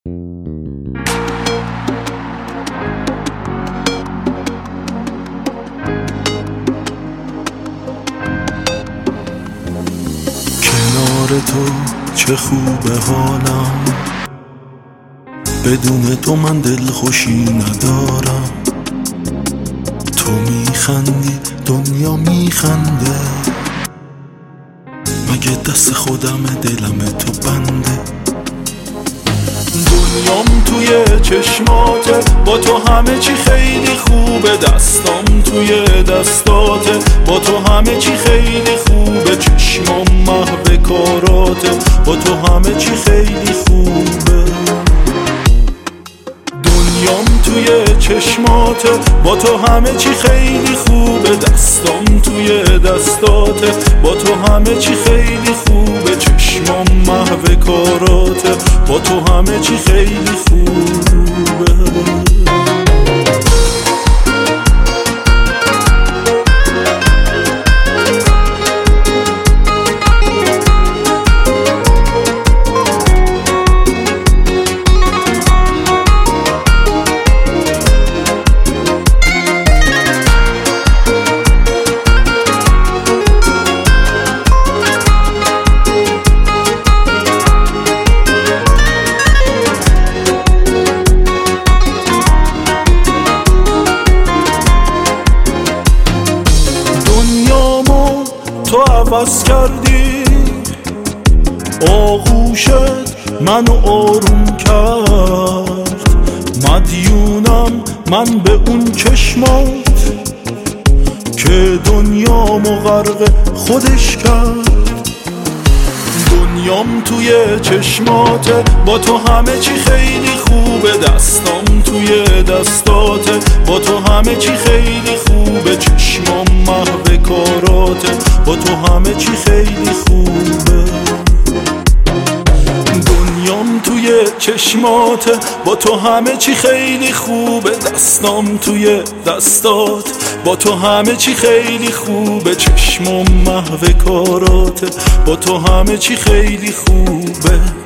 کنار تو چه خوبه حالم، بدون تو من دلخوشی ندارم. تو میخندی دنیا میخنده، مگه دست خودم دلم تو بنده. دنیام توی چشماته، با تو همه چی خیلی خوبه. دستام توی دستاته، با تو همه چی خیلی خوبه. چشمام محو کاراته، با تو همه چی خیلی خوبه. دنیام توی چشماته، با تو همه چی خیلی خوبه. دستام توی دستاته، با تو همه چی خیلی خوبه. چشمام محو کاراته، با تو همه چی خیلی خوبه. تو عوض کردی، آغوشت منو آروم کرد. مدیونم من به اون چشمات که دنیامو غرق خودش کرد. دنیام توی چشماته، با تو همه چی خیلی خوبه. دستام توی دستاته، با تو همه چی خیلی خوبه. چشمام محو کاراته، با تو همه چی خیلی خوبه. دنیام توی چشماته، با تو همه چی خیلی خوبه. دستام توی دستات، با تو همه چی خیلی خوبه. چشمام محو کاراته، با تو همه چی خیلی خوبه.